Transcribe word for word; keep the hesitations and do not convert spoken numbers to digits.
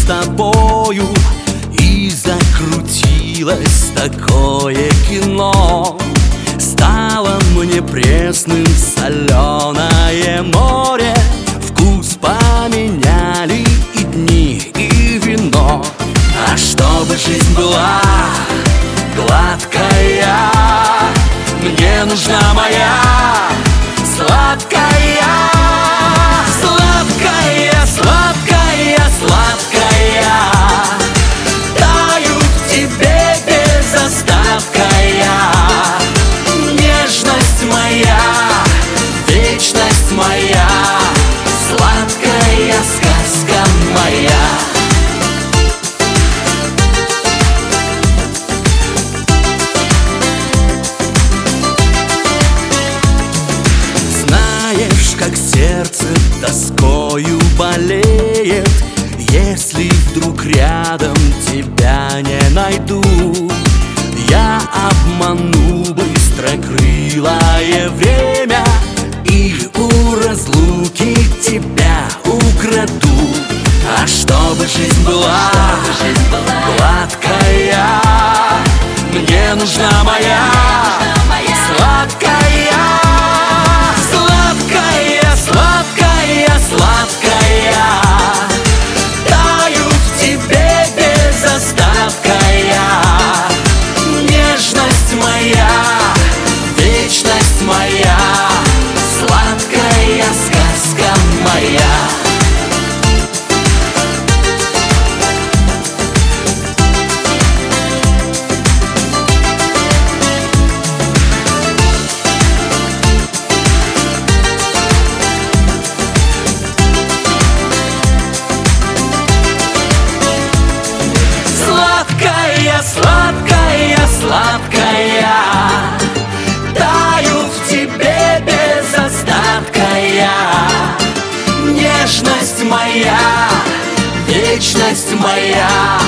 с тобою, и закрутилось такое кино. Стало мне пресным соленое море, вкус поменяли и дни, и вино. А чтобы жизнь была гладкая, мне нужна моя сладкая. Сладкая, сладкая, сладкая, таю в тебе без остатка я. Нежность моя, вечность моя, сладкая сказка моя. Как сердце тоскою болеет, если вдруг рядом тебя не найду. Я обману быстрокрылое время и у разлуки тебя украду. А чтобы жизнь была гладкая, мне нужна моя сладкая. Сладкая, сладкая, таю в тебе без остатка я. Нежность моя, вечность моя, сладкая сказка моя. Сладкая, сладкая, таю в тебе без остатка я. Нежность моя, вечность моя,